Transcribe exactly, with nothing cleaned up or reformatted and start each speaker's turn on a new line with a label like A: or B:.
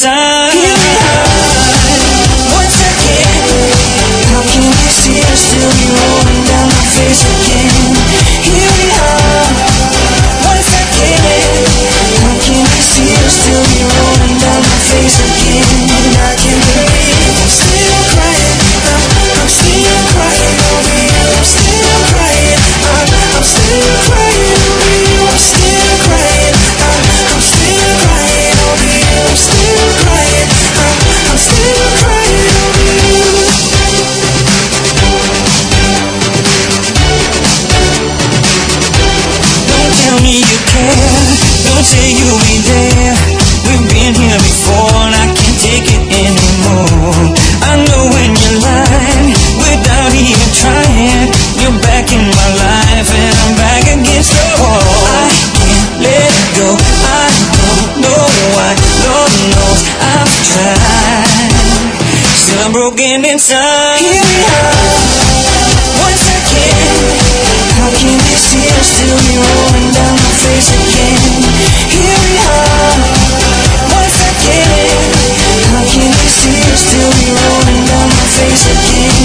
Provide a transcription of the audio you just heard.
A: inside. Here we are, once again. How can you see us still be rolling down my face again? Here we are, once again. How can you see us still be rolling down my face again? And I can't believe I'm still crying. I'm, I'm still crying over you. I'm still crying. I'm, I'm still crying over you. I'm still crying. I'm, I'm still crying over you. I'm still crying. I'm, I'm still crying over you. Don't tell me you care. Don't say you'll be there. We've been here before and I can't take it anymore. I know when you're lying without even trying. You're back in my life and I'm back against the wall. I can't let it go. I don't know why. Lord knows I've tried. Still I'm broken inside. Here we are, once again. How can you see us still be rolling down my face again? Here we are, once again. How can you see us still be rolling down my face again?